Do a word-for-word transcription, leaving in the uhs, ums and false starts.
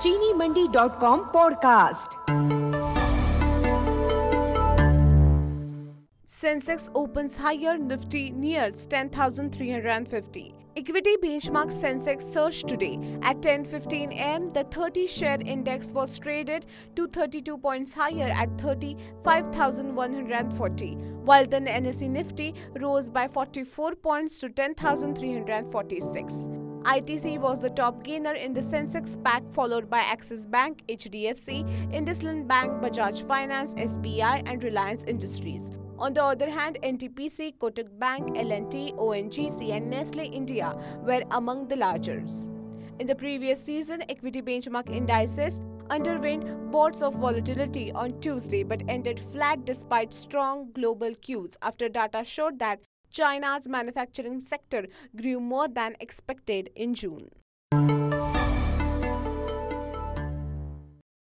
चीनी Mandi dot com podcast. Sensex opens higher, Nifty nears ten thousand three hundred fifty. Equity benchmark Sensex surged today. At ten fifteen a m, the thirty share index was traded to thirty-two points higher at thirty-five thousand one hundred forty, while the N S E Nifty rose by forty-four points to ten thousand three hundred forty-six. I T C was the top gainer in the Sensex pack, followed by Axis Bank, H D F C, IndusInd Bank, Bajaj Finance, S B I, and Reliance Industries. On the other hand, N T P C, Kotak Bank, L and T, O N G C, and Nestle India were among the largest. In the previous season, equity benchmark indices underwent bouts of volatility on Tuesday but ended flat despite strong global cues after data showed that China's manufacturing sector grew more than expected in June.